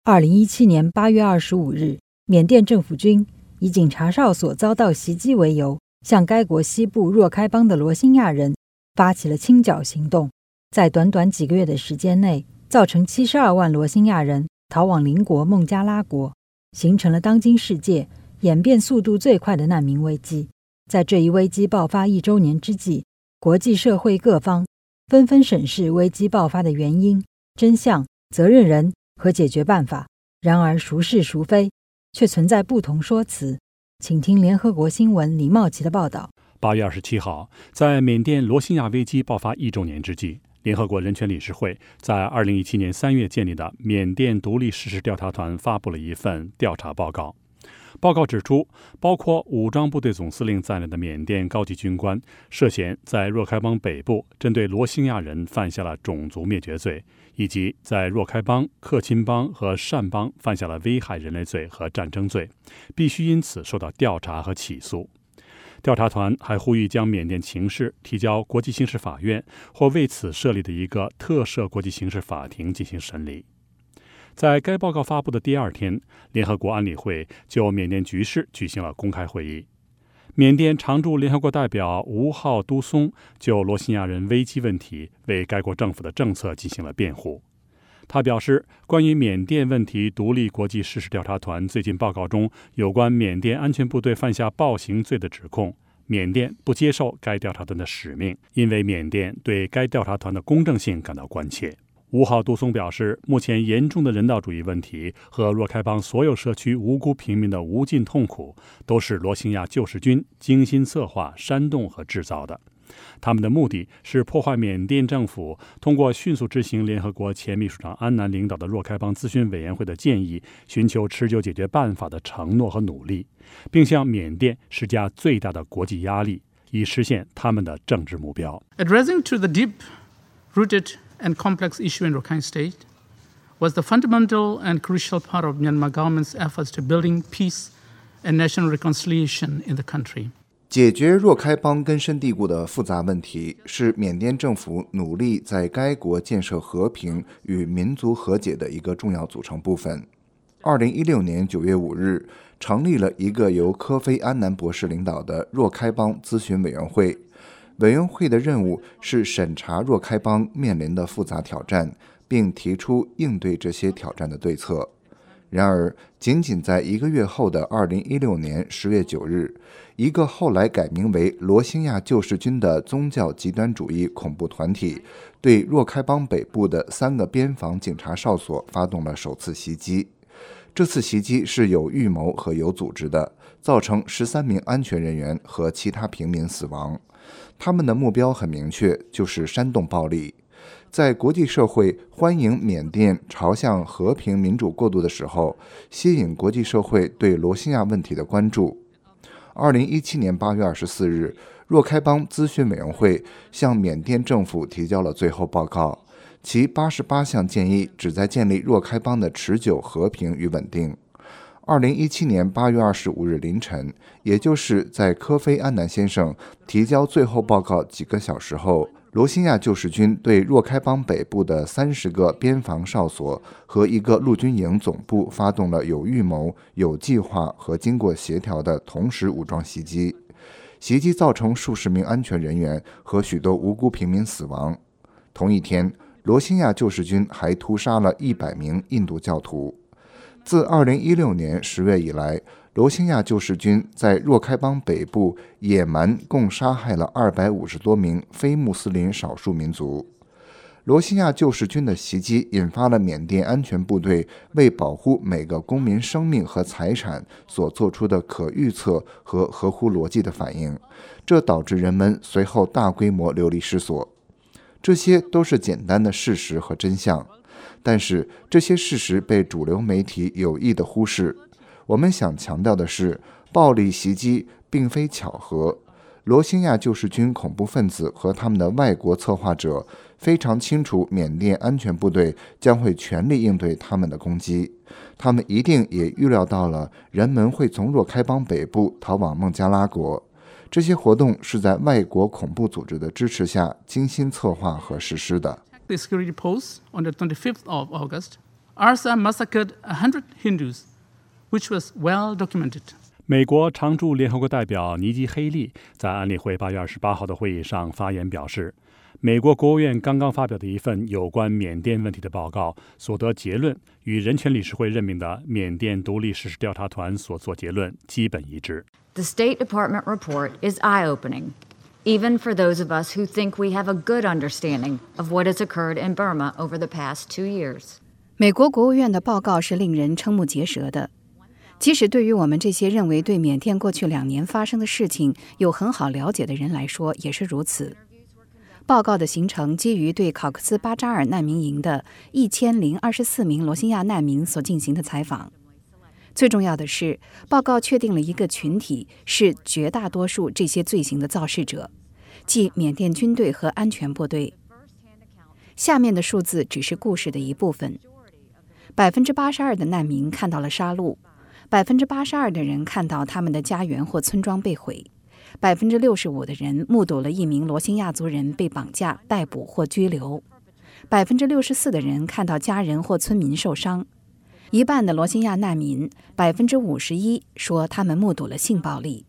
2017年8月25日，缅甸政府军以警察哨所遭到袭击为由，向该国西部若开邦的罗兴亚人发起了清剿行动，在短短几个月的时间内，造成72万罗兴亚人逃往邻国孟加拉国，形成了当今世界演变速度最快的难民危机。在这一危机爆发1周年之际，国际社会各方纷纷审视危机爆发的原因、真相、责任人和解决办法。然而孰是孰非，却存在不同说辞。请听联合国新闻李茂奇的报道。 8月27号，在缅甸罗兴亚危机爆发1周年之际，联合国人权理事会在2017年3月建立的缅甸独立事实调查团发布了一份调查报告。报告指出，包括武装部队总司令在内的缅甸高级军官涉嫌在若开邦北部针对罗兴亚人犯下了种族灭绝罪，以及在若开邦、克钦邦和善邦犯下了危害人类罪和战争罪，必须因此受到调查和起诉。调查团还呼吁将缅甸情势提交国际刑事法院或为此设立的一个特赦国际刑事法庭进行审理。在该报告发布的第2天，联合国安理会就缅甸局势举行了公开会议。缅甸常驻联合国代表吴浩都松就罗兴亚人危机问题为该国政府的政策进行了辩护。他表示，关于缅甸问题独立国际事实调查团最近报告中有关缅甸安全部队犯下暴行罪的指控，缅甸不接受该调查团的使命，因为缅甸对该调查团的公正性感到关切。吴浩都松表示，目前严重的人道主义问题和若开邦所有社区无辜平民的无尽痛苦，都是罗兴亚救世军精心策划、煽动和制造的。他们的目的是破坏缅甸政府通过迅速执行联合国前秘书长安南领导的若开邦咨询委员会的建议，寻求持久解决办法的承诺和努力，并向缅甸施加最大的国际压力，以实现他们的政治目标。 Addressing to the deep-rooted and complex issue in Rakhine State was the fundamental and crucial part of Myanmar government's efforts to building peace and national reconciliation in the country. 解决若开邦根深蒂固的复杂问题，是缅甸政府努力在该国建设和平与民族和解的一个重要组成部分。2016年9月5日，成立了一个由科菲安南博士领导的若开邦咨询委员会。委员会的任务是审查若开邦面临的复杂挑战，并提出应对这些挑战的对策。然而，仅仅在1个月后的2016年10月9日，一个后来改名为罗兴亚救世军的宗教极端主义恐怖团体，对若开邦北部的3个边防警察哨所发动了首次袭击。这次袭击是有预谋和有组织的，造成13名安全人员和其他平民死亡。他们的目标很明确，就是煽动暴力。在国际社会欢迎缅甸朝向和平民主过渡的时候，吸引国际社会对罗兴亚问题的关注。2017年8月24日，若开邦咨询委员会向缅甸政府提交了最后报告，其88项建议旨在建立若开邦的持久和平与稳定。2017年8月25日凌晨，也就是在科菲安南先生提交最后报告几个小时后，罗兴亚救世军对若开邦北部的30个边防哨所和一个陆军营总部发动了有预谋、有计划和经过协调的同时武装袭击。袭击造成数十名安全人员和许多无辜平民死亡。同一天，罗兴亚救世军还屠杀了100名印度教徒。自2016年10月以来，罗兴亚救世军在若开邦北部野蛮共杀害了250多名非穆斯林少数民族。罗兴亚救世军的袭击引发了缅甸安全部队为保护每个公民生命和财产所做出的可预测和合乎逻辑的反应，这导致人们随后大规模流离失所。这些都是简单的事实和真相。但是这些事实被主流媒体有意地忽视。我们想强调的是，暴力袭击并非巧合。罗兴亚救世军恐怖分子和他们的外国策划者非常清楚缅甸安全部队将会全力应对他们的攻击。他们一定也预料到了人们会从若开邦北部逃往孟加拉国。这些活动是在外国恐怖组织的支持下精心策划和实施的。 The security posts on the 25th of August ARSA massacred 100 Hindus, which was well documented. 美国常驻联合国代表尼基·黑利在安理会8月28号的会议上发言表示，美国国务院刚刚发表的一份有关缅甸问题的报告所得结论与人权理事会任命的缅甸独立事实调查团所做结论基本一致。 The State Department report is eye-opening, even for those of us who think we have a good understanding of what has occurred in Burma over the past 2 years. 美国国务院的报告是令人瞠目结舌的，即使对于我们这些认为对缅甸过去2年发生的事情有很好了解的人来说也是如此。报告的形成基于对考克斯巴扎尔难民营的1024名罗兴亚难民所进行的采访。最重要的是，报告确定了一个群体是绝大多数这些罪行的肇事者，即缅甸军队和安全部队。下面的数字只是故事的一部分。82%的难民看到了杀戮，82%的人看到他们的家园或村庄被毁，65%的人目睹了一名罗兴亚族人被绑架、逮捕或拘留，64%的人看到家人或村民受伤。一半的罗兴亚难民，51%说他们目睹了性暴力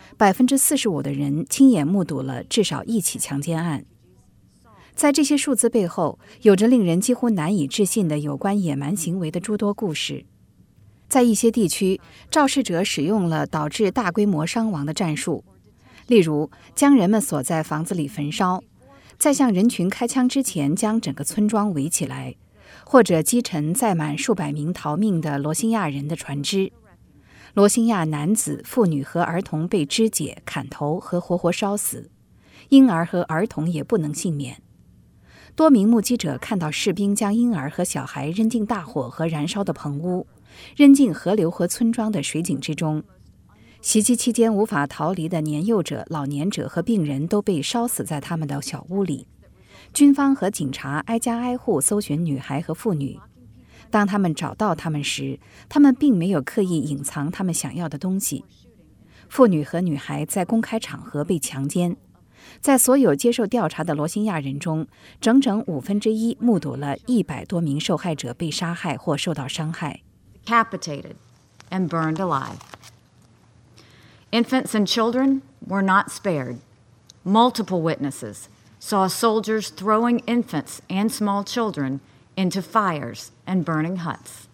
，45%的人亲眼目睹了至少1起强奸案。在这些数字背后，有着令人几乎难以置信的有关野蛮行为的诸多故事。在一些地区，肇事者使用了导致大规模伤亡的战术，例如将人们锁在房子里焚烧，在向人群开枪之前将整个村庄围起来，或者击沉载满数百名逃命的罗兴亚人的船只。罗兴亚男子、妇女和儿童被肢解、砍头和活活烧死，婴儿和儿童也不能幸免。多名目击者看到士兵将婴儿和小孩扔进大火和燃烧的棚屋，扔进河流和村庄的水井之中。袭击期间无法逃离的年幼者、老年者和病人都被烧死在他们的小屋里。军方和警察挨家挨户搜寻女孩和妇女。当他们找到他们时，他们并没有刻意隐藏他们想要的东西。妇女和女孩在公开场合被强奸。在所有接受调查的罗兴亚人中，整整1/5目睹了100多名受害者被杀害或受到伤害。 Decapitated and burned alive. Infants and children were not spared. Multiple witnesses saw soldiers throwing infants and small children into fires and burning huts,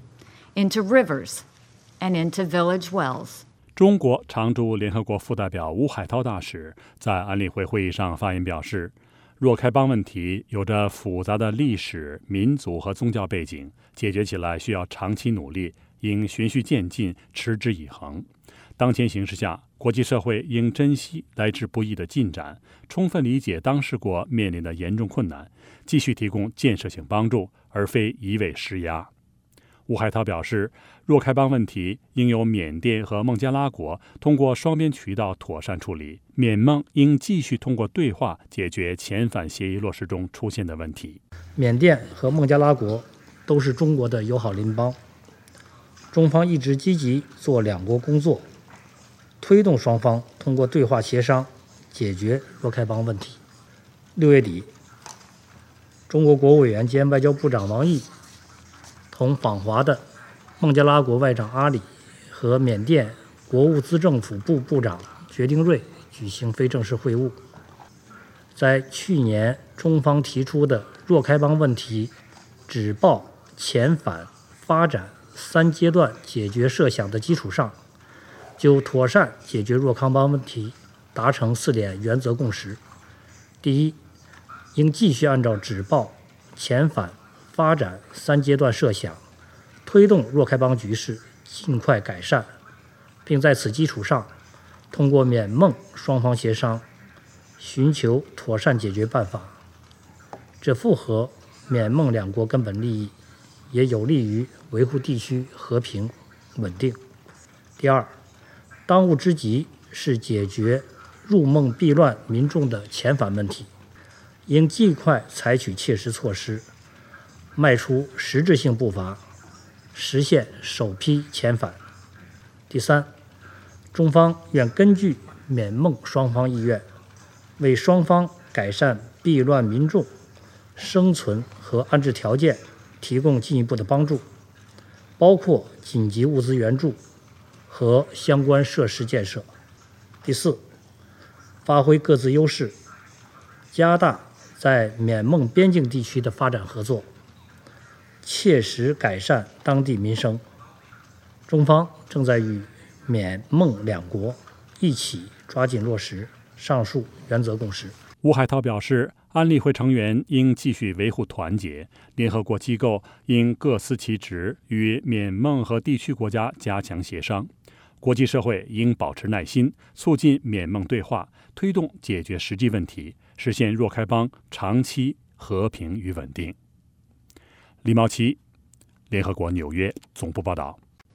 into rivers and into village wells. 中国常驻联合国副代表吴海涛大使在安理会会议上发言表示，若开邦问题有着复杂的历史、民族和宗教背景，解决起来需要长期努力，应循序渐进，持之以恒。当前形势下，国际社会应珍惜来之不易的进展，充分理解当事国面临的严重困难，继续提供建设性帮助，而非一味施压。吴海涛表示，若开邦问题应由缅甸和孟加拉国通过双边渠道妥善处理，缅孟应继续通过对话解决遣返协议落实中出现的问题。 缅甸和孟加拉国都是中国的友好邻邦，中方一直积极做两国工作，推动双方通过对话协商解决若开邦问题。6月底，中国国务委员兼外交部长王毅同访华的孟加拉国外长阿里和缅甸国务资政府部部长决定瑞举行非正式会晤。在去年中方提出的若开邦问题止暴、遣返、发展3阶段解决设想的基础上，就妥善解决若开邦问题达成4点原则共识。第一，应继续按照止暴、遣返、发展3阶段设想，推动若开邦局势尽快改善，并在此基础上，通过缅孟双方协商，寻求妥善解决办法。这符合缅孟两国根本利益，也有利于维护地区和平稳定。第二，当务之急是解决入孟避乱民众的遣返问题，应尽快采取切实措施，迈出实质性步伐，实现首批遣返。第三，中方愿根据缅孟双方意愿，为双方改善避乱民众生存和安置条件提供进一步的帮助，包括紧急物资援助和相关设施建设。第四，发挥各自优势，加大在缅孟边境地区的发展合作，切实改善当地民生。中方正在与缅孟两国一起抓紧落实上述原则共识。 吴海涛表示，安理会成员应继续维护团结，联合国机构应各司其职，与缅孟和地区国家加强协商。国际社会应保持耐心，促进缅孟对话，推动解决实际问题，实现若开邦长期和平与稳定。李茂奇，联合国纽约总部报道。